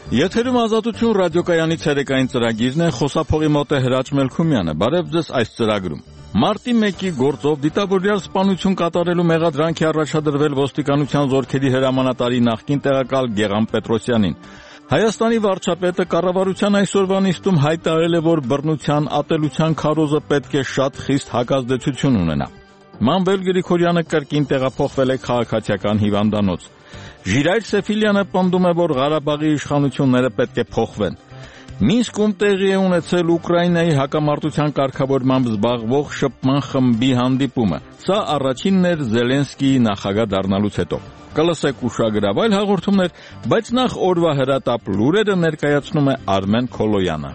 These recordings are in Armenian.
Եթերում ազատություն ռադիոկայանի ցերեկային ծրագիրն է, խոսափողի մոտ է Հրաչ Մելքումյանը։ Բարև ձեզ այս ծրագրում։ Մարտի 1-ի գործով դիտավորյալ սպանություն կատարելու մեղադրանք է առաջադրվել ոստիկանության զորքերի հրամանատարի նախկին տեղակալ Գեղամ Պետրոսյանին։ Հայաստանի վարչապետը կառավարության այսօրվա նիստում հայտարարել է, որ բռնության, ատելության քարոզը պետք է շատ խիստ հակազդեցություն ունենա։ Մանվել Գրիգորյանը կրկին տեղափոխվել է քաղաքացիական հիվանդանոց։ Ժիրայր Սեֆիլյանը պնդում է, որ Ղարաբաղի իշխանությունները պետք է փոխվեն։ Մինսկում տեղի է ունեցել Ուկրաինայի հակամարտության կարգավորմամբ զբաղվող շփման խմբի հանդիպումը։ Սա առաջինն էր Զելենսկիի նախագահ դառնալուց հետո։ Կլսեք ուշագրավ այլ հաղորդումներ, բայց նախ օրվա հրատապ լուրերը ներկայացնում է Արմեն Քոլոյանը։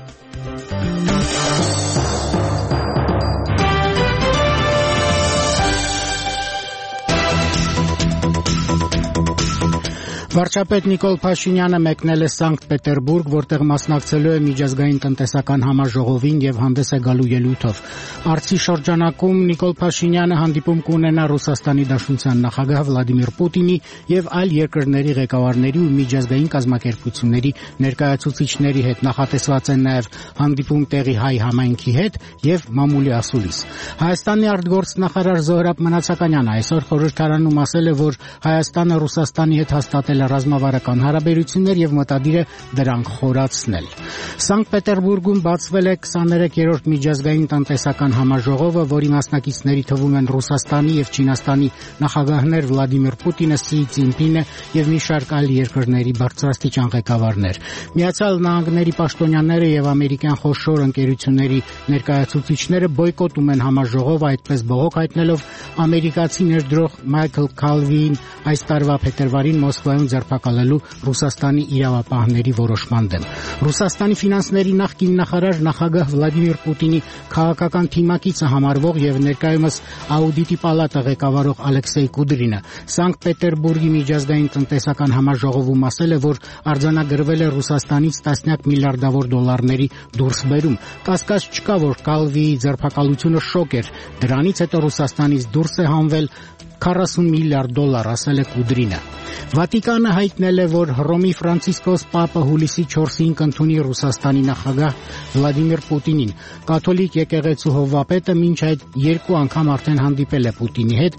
Վարչապետ Նիկոլ Փաշինյանը մեկնել է Սանկտ Պետերբուրգ, որտեղ մասնակցելու է միջազգային տնտեսական համաժողովին եւ հանդես է գալու ելույթով։ Արցի շրջանակում Նիկոլ Փաշինյանը հանդիպում կունենա Ռուսաստանի Դաշնության նախագահ Վլադիմիր Պուտինի եւ այլ երկրների ղեկավարների ու միջազգային կազմակերպությունների ներկայացուցիչների հետ։ Նախատեսված է նաեւ հանդիպում տեղի հայ համայնքի հետ եւ մամուլի ասուլիս։ Հայաստանի արտգործնախարար Զոհրաբ Մնացականյանը այսօր խորհրդարանում ասել է, որ Հայաստանը Ռուսաստանի հետ հաստատել ռազմավարական հարաբերություններ եւ մտադիր է դրանք խորացնել։ Սանկտ Պետերբուրգում բացվել է 23-րդ միջազգային տնտեսական համաժողովը, որի մասնակիցների թվում են Ռուսաստանի եւ Չինաստանի նախագահներ Վլադիմիր Պուտինը, Սի Ցզինպինը եւ մի շարք այլ երկրների բարձրաստիճան ղեկավարներ։ Միացյալ Նահանգների պաշտոնյաները եւ ամերիկյան խոշոր ընկերությունների ներկայացուցիչները բոյկոտում են համաժողովը, այդպես բողոք հայտնելով ամերիկացի ներդրող Մայքլ Քալվիին այս տարվա փետրվարին Մոսկվայում ձերբակալելու Ռուսաստանի իրավապահների որոշման դեմ։ Ռուսաստանի ֆինանսների նախկին նախարար նախագահ Վլադիմիր Պուտինի քաղաքական թիմակիցը համարվող եւ ներկայումս Աուդիտի պալատը ղեկավարող Ալեքսեյ Կուդրինը Սանկտ Պետերբուրգի միջազգային տնտեսական համաժողովում ասել է, որ արձանագրվել է Ռուսաստանից տասնյակ միլիարդավոր դոլարների դուրսբերում։ Կասկած չկա, որ Կալվիի ձերբակալությունը շոկ էր։ Դրանից հետո Ռուսաստանից դուրս է հանվել 40 միլիարդ դոլար, ասել է Կուդրինը։ Վատիկանը հայտնել է, որ Հռոմի Ֆրանցիսկոս Պապը հուլիսի 4-ին կընդունի Ռուսաստանի նախագահ Վլադիմիր Պուտինին։ Կաթոլիկ եկեղեցու հովվապետը մինչ այդ 2 անգամ արդեն հանդիպել է Պուտինի հետ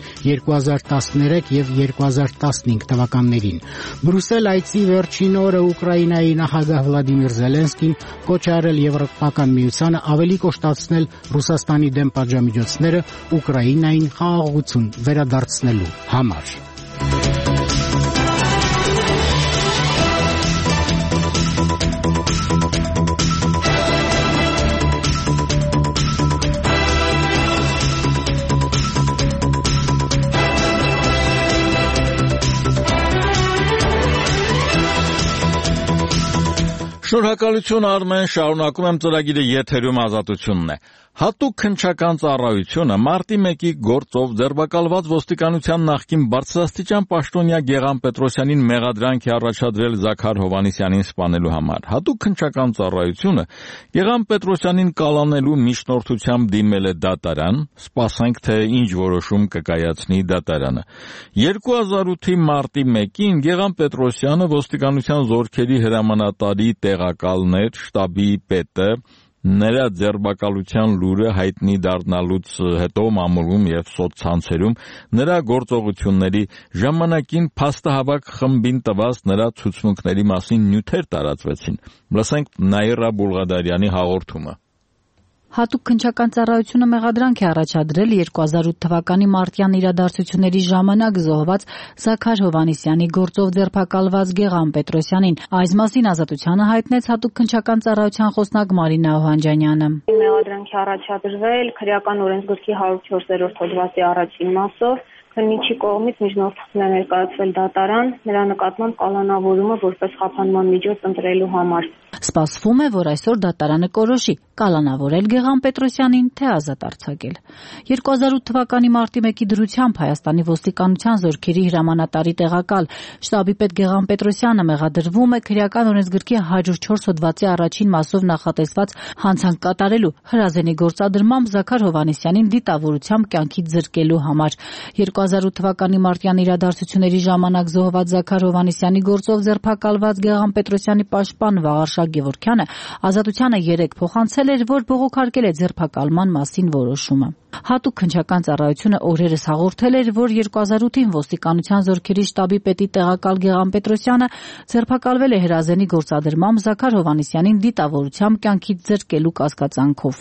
2013 եւ 2015 թվականներին։ Բրուսել այցի վերջին օրը Ուկրաինայի նախագահ Վլադիմիր Զելենսկին կոչ է արել Եվրոպական միությանը ավելի կոշտացնել Ռուսաստանի դեմ պատժամիջոցները Ուկրաինային խաղաղություն վերադարձնելու համար։ Շնորհակալություն Արմեն, շարունակում եմ ծրագիրը, եթերում ազատությունն է։ Հատուկ քննչական ծառայությունը մարտի 1-ի գործով ձերբակալված ոստիկանության նախկին բարձրաստիճան պաշտոնյա Գեղամ Պետրոսյանին մեղադրանք է առաջադրել Զաքար Հովհաննիսյանին սպանելու համար։ Հատուկ քննչական ծառայությունը Գեղամ Պետրոսյանին կալանելու միջնորդությամբ դիմել է դատարան, սպասենք թե ինչ որոշում կկայացնի դատարանը։ 2008-ի մարտի 1-ին Գեղամ Պետրոսյանը ոստիկանության զորքերի հրամանատարի տեղակալն էր, շտաբի պետը, նրա ձերբակալության լուրը հայտնի դառնալուց հետո մամուլում եւ սոցցանցերում նրա գործողությունների ժամանակին փաստահավաք խմբին տված նրա ցուցմունքների մասին նյութեր տարածվեցին։ Լսենք Նաիրա Բուլղադարյանի հաղորդումը։ Հատուկ քննչական ծառայությունը մեղադրանք է առաջադրել 2008 թվականի մարտյան իրադարձությունների ժամանակ զոհված Զաքար Հովհաննիսյանի գործով ձերբակալված Գեղամ Պետրոսյանին։ Այս մասին ազատությանը հայտնեց հատուկ քննչական ծառայության խոսնակ Մարինա Օհանջանյանը։ Մեղադրանք է առաջադրվել քրեական օրենսգրքի 104-րդ հոդվածի առաջին մասով։ Քննիչի կողմից միջնորդություն է ներկայացվել դատարան, նրա նկատմամբ կալանավորումը որպես խափանման միջոց ընտրելու համար։ Սպասվում է, որ այսօր դատարանը կորոշի կալանավորել Գեղամ Պետրոսյանին, թե ազատ արձակել։ 2008 թվականի մարտի 1-ի դրությամբ Հայաստանի ոստիկանության զորքերի հրամանատարի տեղակալ շտաբի պետ Գեղամ Պետրոսյանը մեղադրվում է քրեական օրենսգրքի 104 հոդվածի առաջին մասով նախատեսված հանցանք կատարելու հրազենի գործադրմամբ Զաքար Հովհաննիսյանին դիտավորությամբ կյանքից զրկելու համար։ 2008 թվականի մարտյան իրադարձությունների ժամանակ զոհված Զաքար Հովհաննիսյանի գործով ձերբակալված Գեղամ Պետրոսյանի պաշտպան Վաղարշակ Գևորգյանը ազատությանը 3 փոխանցել էր, որ բողոքարկել է ձերբակալման մասին որոշումը։ Հատուկ քննչական ծառայությունը օրերս հաղորդել էր, որ 2008-ին ոստիկանության զորքերի շտաբի պետի տեղակալ Գեղամ Պետրոսյանը ձերբակալվել է հրազենի գործադրմամբ Զաքար Հովհաննիսյանին դիտավորությամբ կյանքից զրկելու կասկածանքով։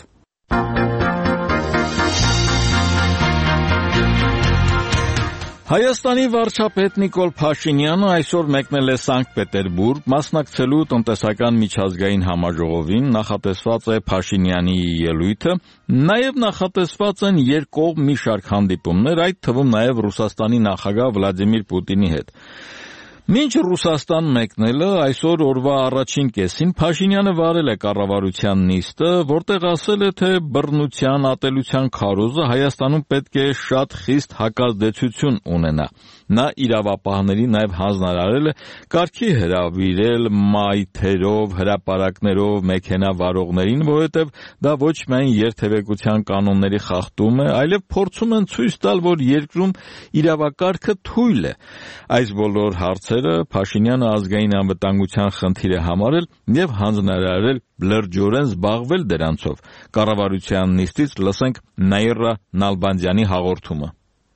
Հայաստանի վարչապետ Նիկոլ Փաշինյանը այսօր մեկնել է Սանկտ Պետերբուրգ մասնակցելու տնտեսական միջազգային համաժողովին, նախատեսված է Փաշինյանի ելույթը, նաև նախատեսված են երկկողմ մի շարք հանդիպումներ, այդ թվում նաև Ռուսաստանի նախագահ Վլադիմիր Պուտինի հետ։ Մինչ Ռուսաստան մեկնելը այսօր օրվա առաջին կեսին Փաշինյանը վարել է կառավարության նիստը, որտեղ ասել է, թե բռնության, ատելության քարոզը Հայաստանում պետք է շատ խիստ հակազդեցություն ունենա։ Նա իրավապահների նաև հանձնարարել է կարգի հրավիրել մայթերով, հրապարակներով մեքենա վարողներին, որովհետև դա ոչ միայն երթևեկության կանոնների խախտում է, այլև փորձում են ցույց տալ, որ երկրում իրավակարգը թույլ է։ Այս բոլոր հարցերը Փաշինյանը ազգային անվտանգության խնդիր է համարել եւ հանձնարարել լրջորեն զբաղվել դրանցով։ Կառավարության նիստից լսենք Նաիրա Նալբանդյանի հաղորդումը։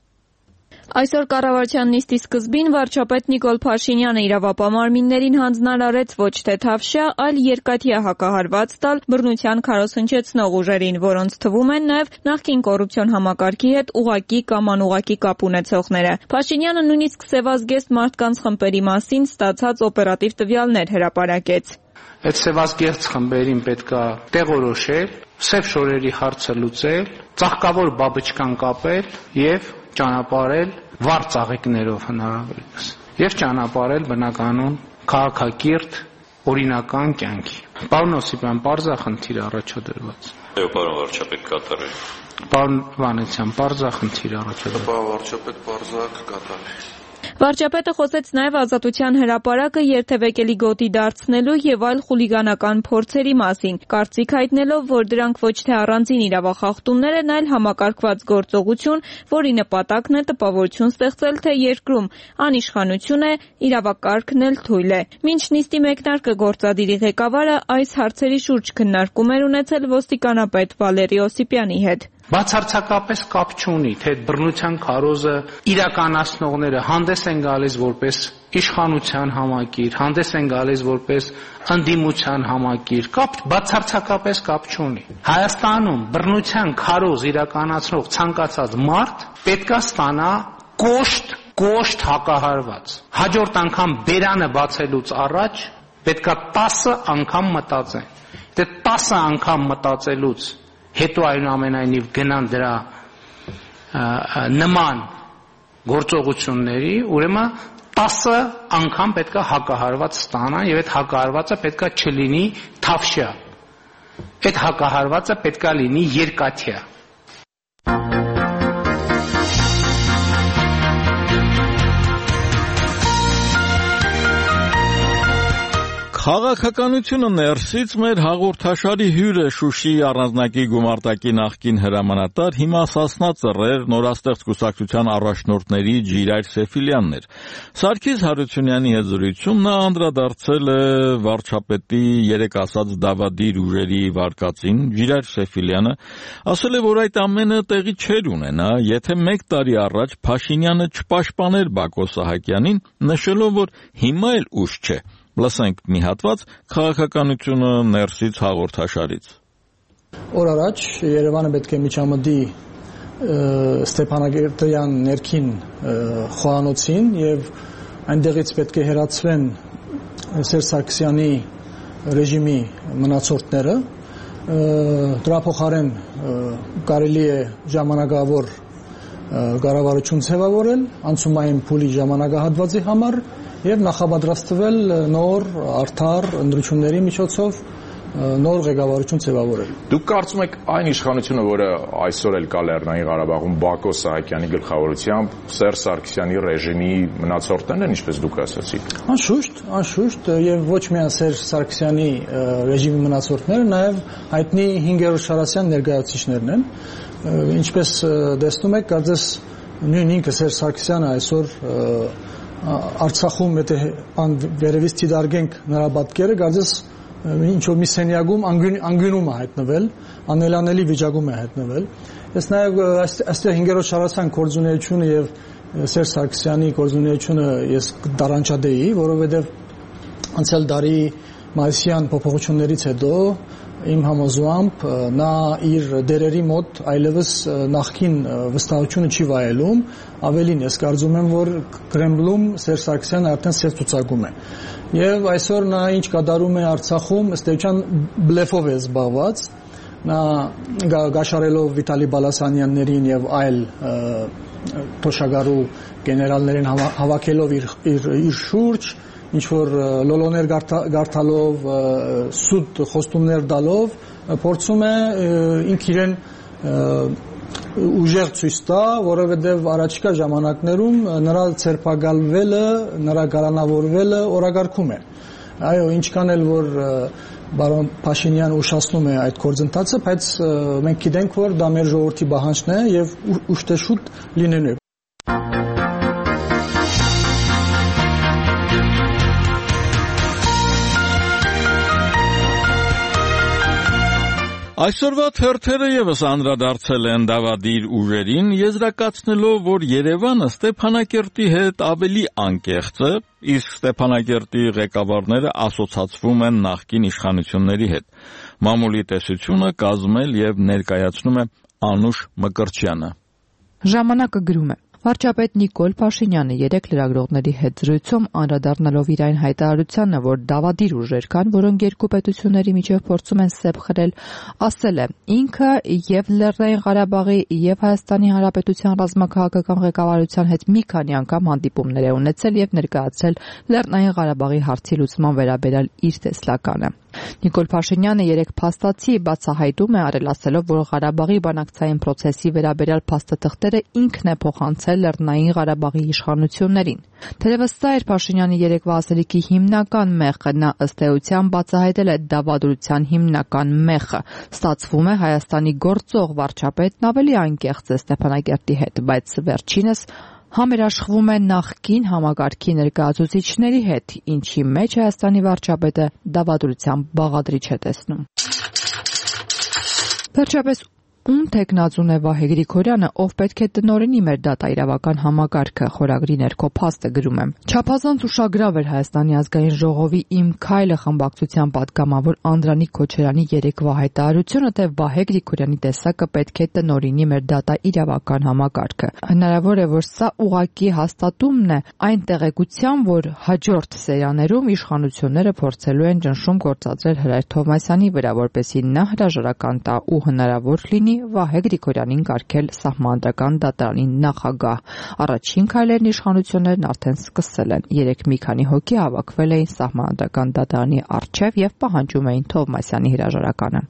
Այսօր կառավարության նիստի սկզբին վարչապետ Նիկոլ Փաշինյանը իրավապահ մարմիններին հանձնարարեց ոչ թե թավշյա, այլ երկաթյա հակահարված տալ բռնության քարոզ հնչեցնող ուժերին, որոնց թվում են նաև նախկին կոռուպցիոն համակարգի հետ ուղղակի կամ անուղղակի կապ ունեցողները։ Փաշինյանը նույնիսկ սևազգեստ մարդկանց խմբերի մասին ստացած օպերատիվ տվյալներ հրապարակեց։ Այդ սևազգեստ խմբերին պետքա տեղորոշել, սև շորերի հարցը լուծել, ծաղկավոր բաբչկան կապել եւ ճանապարհել վառ ծաղիկներով հնարավորինս եւ ճանապարհել բնականon քաղաքակիրթ օրինական կյանքի։ Պարոն Օսիպյան, պարզա խնդիր առաջադրված։ Այո, պարոն վարչապետ, կատարել։ Պարոն Վանեցյան, պարզա խնդիր առաջադրված։ Պարոն վարչապետ, պարզա կկատարել։ Վարչապետը խոսեց նաև Ազատության հրապարակը երթևեկելի գոտի դարձնելու եւ այլ խուլիգանական փորձերի մասին, կարծիք հայտնելով, որ դրանք ոչ թե առանձին իրավախախտումներ են, այլ համակարգված գործողություն, որի նպատակն է տպավորություն ստեղծել, թե երկրում անիշխանություն է, իրավակարգն էլ թույլ է։ Մինչ նիստի մեկնարկը գործադիրի ղեկավարը այս հարցերի շուրջ քննարկում էր ունեցել ոստիկանապետ Վալերի Օսիպյանի հետ։ Բացարձակապես կապ չունի, թե բռնության քարոզը իրականացնողները հանդես են գալիս որպես իշխանության համակիր, հանդես են գալիս որպես ընդդիմության համակիր, բացարձակապես կապ չունի։ Հայաստանում բռնության քարոզ իրականացնող ցանկացած մարդ պետքա ստանա կոշտ հակահարված։ Հաջորդ անգամ բերանը բացելուց առաջ պետքա 10 անգամ մտածեն։ Դե 10 անգամ մտածելուց հետո այնուամենայնիվ գնան դրա նման գործողությունների, ուրեմն 10 անգամ պետքա հակահարված ստանան եւ այդ հակահարվածը պետքա չլինի թավշյա։ Այդ հակահարվածը պետքա լինի երկաթյա։ Քաղաքականությունը ներսից մեր հաղորդաշարի հյուրը Շուշիի առանձնակի գումարտակի նախկին հրամանատար, հիմա Սասնա Ծռեր նորաստեղծ կուսակցության առաջնորդների Ջիրայր Սեֆիլյանն էր։ Սարգիս Հարությունյանի հետ զրույցում նա անդրադարձել է վարչապետի երեք ասած դավադիր ուժերի վարկածին։ Ջիրայր Սեֆիլյանը ասել է, որ այդ ամենը տեղի չէր ունենա, եթե 1 տարի առաջ Փաշինյանը չպաշտպաներ Բակո Սահակյանին, նշելով, որ հիմա էլ ուշ չէ։ Լսենք մի հատված քաղաքականությունը ներսից հաղորդաշարից։ Օր առաջ Երևանը պետք է միջամտի Ստեփանագերտյան ներքին խոհանոցին եւ այնտեղից պետք է հեռացվեն Սերժ Սարգսյանի ռեժիմի մնացորդները։ Դրա փոխարեն կարելի է ժամանակավոր կառավարություն ձևավորել անցումային փուլի ժամանակահատվածի համար եւ նախապատրաստվել նոր արդար ընտրությունների միջոցով նոր ղեկավարություն ձևավորել։ Դուք կարծում եք այն իշխանությունը, որը այսօր էլ կա Լեռնային Ղարաբաղում Բակո Սահակյանի գլխավորությամբ, Սերժ Սարգսյանի ռեժիմի մնացորդներն են, ինչպես դուք ասացիք։ Անշուշտ, եւ ոչ միայն Սերժ Սարգսյանի ռեժիմի մնացորդները, նաեւ հայտնի 5-րդ Շարասյան ներկայացուցիչներն են։ Ինչպես տեսնում եք, կարծես նույն ինքը Սերժ Սարգսյանը այսօր Արցախում եթե վերևից դիտարկենք նրա պատկերը, կարծես ինչ-որ մի սենյակում անգյունում է հայտնվել, անելանելի վիճակում է հայտնվել։ Ես նաև այստեղ 5-րդ Շարասյան գործունեությունը եւ Սերժ Սարգսյանի գործունեությունը ես տարանջադեի, որովհետեւ անցյալ տարի մայիսյան փոփոխություններից հետո իմ համոզմամբ նա իր դերերի մոտ այլևս նախքին վստահությունը չի վայելում, ավելին ես կարծում եմ, որ Կրեմլում Սերժ Սարգսյանը արդեն սեր ցուցակում է։ Եվ այսօր նա ինչ կատարում է Արցախում, ըստ էության բլեֆով է զբաղված, նա գաշարելով Վիտալի Բալասանյաններին եւ այլ թոշակառու գեներալներին հավաքելով իր շուրջ, ինչ որ լոլոներ գարթալով, սուտ խոստումներ տալով փորձում է ինքն իրեն ուժեղ ցույց տա, որովհետև առաջիկա ժամանակներում նրա ցերպակալվելը, նրա գարանավորվելը օրակարգում է։ Այո, ինչքան էլ որ բարոն Փաշինյանը ուշացնում է այդ գործընթացը, բայց մենք գիտենք, որ դա մեր ժողովրդի պահանջն է եւ ուշտեշուտ լինելու է։ Այսօրվա թերթերը եւս անդրադարձել են դավադիր ուժերին, եզրակացնելով, որ Երևանը Ստեփանակերտի հետ ավելի անկեղծ է, իսկ Ստեփանակերտի ղեկավարները ասոցացվում են նախկին իշխանությունների հետ։ Մամուլի տեսությունը կազմել եւ ներկայացնում է Անուշ Մկրտչյանը։ Ժամանակը գրում է. Վարչապետ Նիկոլ Փաշինյանը երեք լրագրողների հետ զրույցում անդրադառնալով իր այն հայտարարությանը, որ դավադիր ուժեր կան, որոնք երկու պետությունների միջև փորձում են սեպ խրել, ասել է. ինքը եւ Լեռնային Ղարաբաղի եւ Հայաստանի Հանրապետության ռազմաքաղաքական ղեկավարության հետ մի քանի անգամ հանդիպումներ է ունեցել եւ ներկայացրել Լեռնային Ղարաբաղի հարցի լուծման վերաբերյալ իր տեսլականը։ Նիկոլ Փաշինյանը երեք փաստացի բացահայտում է արել ասելով, որ Ղարաբաղի բանակցային process-ի վերաբերյալ փաստաթղթերը ինքն է փոխանցել Լեռնային Ղարաբաղի իշխանություններին։ Թերևս սա էր Փաշինյանի երեկվա ասելիքի հիմնական մեղքը, նա ըստ էության բացահայտել է դավադրության հիմնական մեղքը։ Ստացվում է Հայաստանի գործող վարչապետն ավելի անկեղծ է Ստեփանակերտի հետ, բայց վերջինս համերաշխվում է նախկին համագարքի ներկայացուցիչների հետ, ինչի մեջ Հայաստանի վարչապետը դավադրության բաղադրիչ է տեսնում։ Վերջապես ում թեկնածուն է Վահե Գրիգորյանը, ով պետք է տնօրինի մեր դատաիրավական համագարքը, խորագրի ներքո փաստը գրում եմ։ Չափազանց ուշագրավ էր Հայաստանի ազգային ժողովի Իմ քայլը խմբակցության պատգամավոր Անդրանիկ Քոչարյանի երեկվա հայտարարությունը, թե Վահե Գրիգորյանի տեսակը պետք է տնօրինի մեր դատաիրավական համագարքը։ Հնարավոր է, որ սա ուղղակի հաստատումն է այն տեղեկության, որ հաջորդ սերիաներում իշխանությունները փորձելու են ճնշում գործադրել Հրայր Թովմասյանի վրա, որպեսզի նա հրաժարական տա ու հնարավոր լինի Վահե Գրիգորյանին կարգել Սահմանադրական դատարանի նախագահ։ Առաջին քայլերն իշխանություններն արդեն սկսել են։ Երեք մի քանի հոգի հավաքվել էին Սահմանադրական դատարանի առջև եւ պահանջում էին Թովմասյանի հրաժարականը։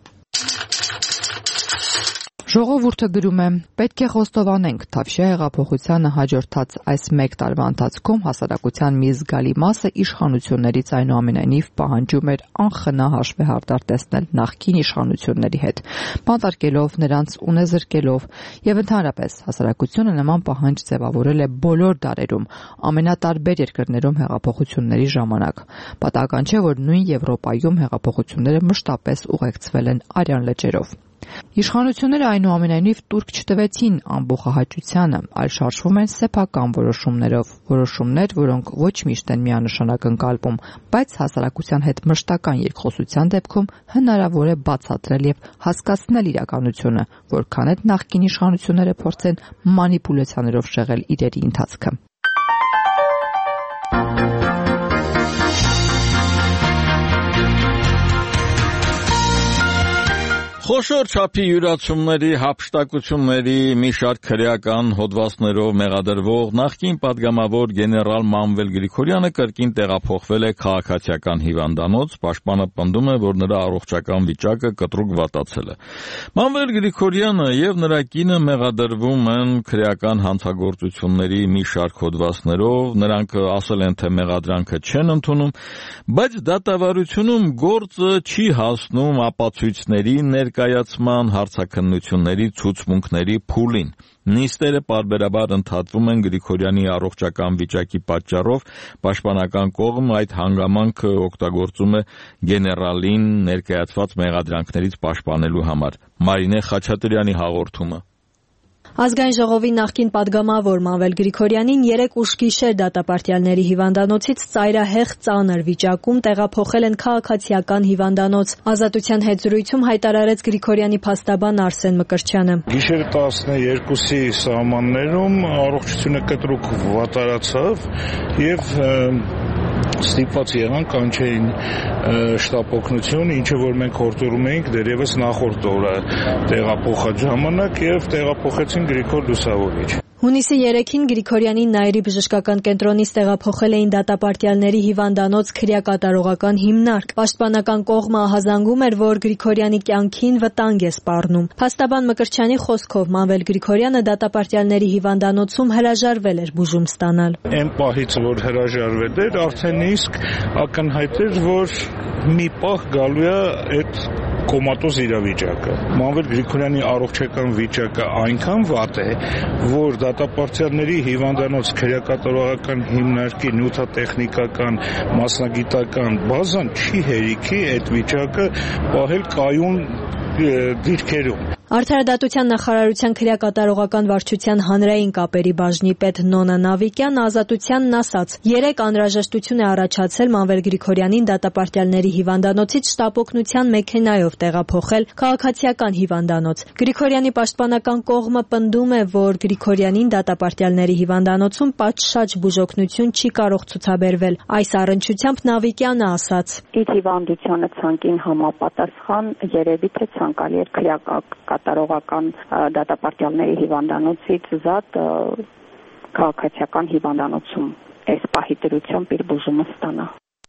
Ժողովուրդը գրում է. պետք է խոստովանենք, Թավշյա հեղափոխությանը հաջորդած այս մեկ տարվա ընթացքում հասարակության մի զգալի մասը իշխանություններից այնուամենայնիվ պահանջում էր անխնա հաշվեհարդար տեսնել նախկին իշխանությունների հետ, բանտարկելով նրանց ունեզրկելով, եւ ընդհանրապես հասարակությունը նման պահանջ ձևավորել է բոլոր դարերում, ամենատարբեր երկրներում հեղափոխությունների ժամանակ։ Պատահական չէ, որ նույն Եվրոպայում հեղափոխությունները մշտապես ուղեկցվել են արյան լճերով։ Իշխանությունները այնուամենայնիվ տուրք չտվեցին ամբողջահաճությանը, այլ շարժվում են սեփական որոշումներով, որոշումներ, որոնք ոչ միշտ են միանշանակ ընկալվում, բայց հասարակության հետ մշտական երկխոսության դեպքում հնարավոր է բացատրել եւ հասկացնել իրականությունը, որքան էլ նախկին իշխանությունները փորձեն մանիպուլյացիաներով շեղել իրերի ընթացքը։ Խոշոր չափի յուրացումների, հափշտակությունների մի շարք քրեական հոդվածներով մեղադրվող նախկին պատգամավոր գեներալ Մանվել Գրիգորյանը կրկին տեղափոխվել է քաղաքացիական հիվանդանոց, պաշտպանը պնդում է, որ նրա առողջական վիճակը կտրուկ վատացել է։ Մանվել Գրիգորյանը եւ նրա կինը մեղադրվում են քրեական հանցագործությունների մի շարք հոդվածներով, նրանք ասել են, թե մեղադրանքը չեն ընդունում, բայց դատավարությունում գործը չի հասնում ապացույցների ներկայացման, հարցաքննությունների, ցուցմունքների փուլին։ Նիստերը պարբերաբար ընդհատվում են Գրիգորյանի առողջական վիճակի պատճառով, պաշտպանական կողմը այդ հանգամանքը օգտագործում է գեներալին ներկայացված մեղադրանքներից պաշտպանելու համար։ Մարինե Խաչատրյանի հաղորդումը։ Ազգային ժողովի նախկին պատգամավոր Մանվել Գրիգորյանին 3 ուշ-գիշեր դատապարտյալների հիվանդանոցից ծայրահեղ ծանր վիճակում տեղափոխել են քաղաքացիական հիվանդանոց։ Ազատության հետ զրույցում հայտարարեց Գրիգորյանի փաստաբան Արսեն Մկրտչյանը։ Գիշերը 12-ի սահմաններում առողջությունը կտրուկ վատարացավ եւ ստիպված եղան կանչեին շտապ օգնություն, ինչը որ մենք հորդորում էինք դեռևս նախորդ օրը տեղափոխած ժամանակ եւ տեղափոխեցին Գրիգոր Լուսավորիչ։ Հունիսի 3-ին Գրիգորյանին Նայիրի բժշկական կենտրոնից տեղափոխել էին դատապարտյալների հիվանդանոց քրեակատարողական հիմնարկ։ Պաշտպանական կողմը ահազանգում էր, որ Գրիգորյանի կյանքին վտանգ է սպառնում։ Փաստաբան Մկրտչյանի խոսքով Մանվել Գրիգորյանը դատապարտյալների հիվանդանոցում հրաժարվել էր բուժում ստանալ։ Այն պահից, որ հրաժարվել էր, արդեն իսկ ակնհայտ էր, որ մի պահ գալու է այդ կոմատոզ իրավիճակը։ Մանվել Գրիգորյանի առողջական վիճակը այնքան վատ է, որ դատապարտյալների հիվանդանոց քրեակատարողական հիմնարկի նյութատեխնիկական մասնագիտական բազան չի հերիքի այդ վիճակը պահել կայուն դիրքերում։ Արդարադատության նախարարության քրեակատարողական վարչության հանրային կապերի բաժնի պետ Նոնա Նավիկյան Ազատությանն ասաց. 3 անհրաժեշտություն է առաջացել Մանվել Գրիգորյանին դատապարտյալների հիվանդանոցից շտապօգնության մեքենայով տեղափոխել քաղաքացիական հիվանդանոց։ Գրիգորյանի պաշտպանական կողմը պնդում է, որ Գրիգորյանին դատապարտյալների հիվանդանոցում պատշաճ բուժօգնություն չի կարող ցուցաբերվել։ Այս առնչությամբ Նավիկյանը ասաց. Իր հիվանդությանը ցանկին համապատասխան երևի թե ցանկալի էր կատարողական դատապարտյալների հիվանդանոցից զատ քաղաքացիական հիվանդանոցում այս պահի դրությամբ իր բուժումը ստանա։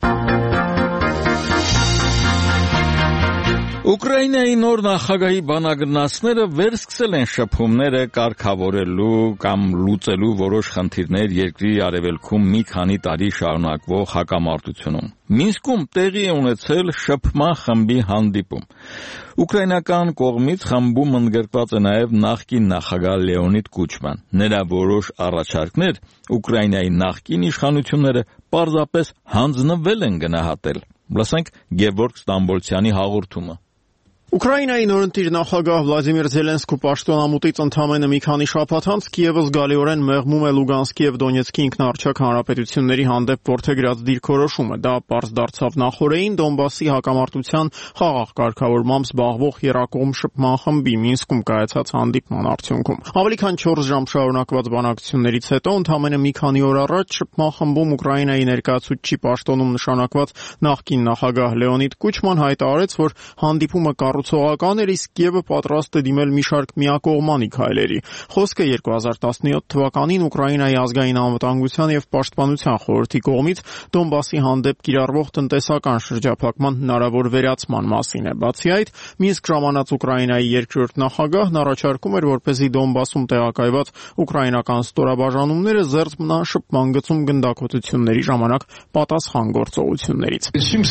Ուկրաինայի նոր նախագահի բանագնացները վերսկսել են շփումները կարգավորելու կամ լուծելու որոշ խնդիրներ երկրի արևելքում մի քանի տարի շարունակվող հակամարտությունում։ Մինսկում տեղի է ունեցել շփման խմբի հանդիպում։ Ուկրաինական կողմից խմբում ընդգրկված է նաև նախկին նախագահ Լեոնիդ Կուչման։ Նրա որոշ առաջարկներ Ուկրաինայի նախկին իշխանությունները պարզապես հանձնվել են գնահատել։ Լսենք Գևորգ Ստամբոլցյանի հաղորդումը։ Ուկրաինայի նորընտիր նախագահ Վլադիմիր Զելենսկու պաշտոնամուտից ընդամենը մի քանի շաբաթ անց Կիևը զգալիորեն մեղմում է Լուգանսկի եւ Դոնեցկի ինքնաառաջակ հանրապետությունների հանդեպ որդեգրած դիրքորոշումը։ Դա պարզ դարձավ նախորդին Դոնբասի հակամարտության խաղաղ կարգավորմամբ զբաղվող Երակոմ շփման խմբի Մինսկում կայացած հանդիպման արդյունքում։ Ավելի քան 4 ժամ շարունակված բանակցություններից հետո ընդամենը մի քանի օր առաջ շփման խմբում Ուկրաինայի ներկայացուցիչի պաշտոնում նշանակված նախկին նախագահ Լեոնիդ Կուչման հայտարարեց, որ հանդիպումը կառուցողական էր, իսկ Կիևը պատրաստ է դիմել մի շարք միակողմանի քայլերի։ Խոսքը 2017 թվականին Ուկրաինայի ազգային անվտանգության եւ պաշտպանության խորհրդի կողմից Դոնբասի հանդեպ կիրառվող տնտեսական շրջափակման հնարավոր վերացման մասին է։ Բացի այդ, Մինսկ ժամանած Ուկրաինայի երկրորդ նախագահն առաջարկում էր, որպեսզի Դոնբասում տեղակայված ուկրաինական ստորաբաժանումները զերծ մնան շփման գծում գնդակոծությունների ժամանակ պատասխան գործողություններից։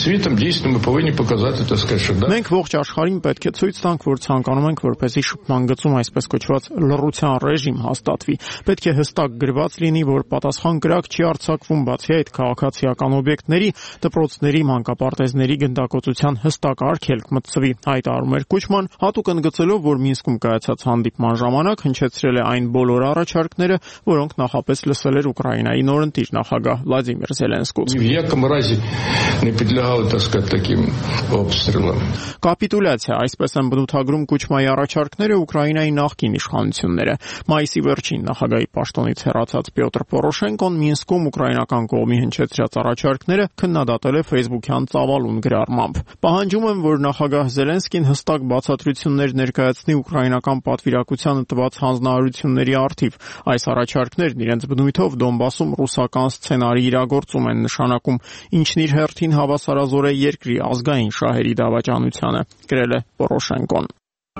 Մենք ողջ աշխարհին պետք է ցույց տանք, որ ցանկանում ենք, որպեսզի շփման գծում այսպես կոչված լռության ռեժիմ հաստատվի։ Պետք է հստակ գրված լինի, որ պատասխան կրակ չի արձակվում, բացի այդ քաղաքացիական օբյեկտների, դպրոցների, մանկապարտեզների գնդակոծության հստակ արգելք մտցվի, հայտարարում էր Կուչման, հատուկ ընդգծելով, որ Մինսկում կայացած հանդիպման ժամանակ հնչեցրել է այն բոլոր առաջարկները, որոնք նախապես լսել էր Ուկրաինայի նորընտիր նախագահ Վլադիմիր Զելենսկուց։ Կապիտուլյացիա թե այսպես են բնութագրում կոչմայի առաջարկները Ուկրաինայի նախկին իշխանությունները։ Մայիսի վերջին նախագահի պաշտոնից հեռացած Պյոտր Պորոշենկոն Մինսկում ուկրաինական կողմի հնչեցրած առաջարկները քննադատել է Facebook-յան ծավալուն գրառմամբ։ Պահանջում են, որ նախագահ Զելենսկին հստակ բացատրություններ ներկայացնի ուկրաինական պատվիրակությանը տված հանձնարարությունների առթիվ։ Այս առաջարկներն իրենց բնույթով Դոնբասում ռուսական սցենարի իրագործում են նշանակում, ինչն իր հերթին հավասարազոր է երկրի ազգային շահերի դավաճանությանը, գրել է Պորոշենկոն։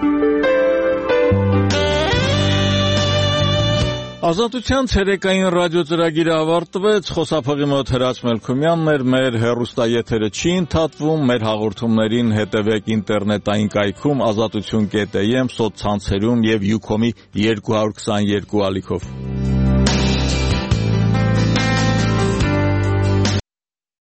Ազատության ցերեկային ռադիոծրագիրը ավարտվեց, խոսափողի մոտ Հրաչ Մելքումյանն էր, մեր հեռուստաեթերը չի ընդհատվում, մեր հաղորդումներին հետևեք ինտերնետային կայքում azatutun.am, սոցցանցերում եւ Ucom-ի 222 ալիքով։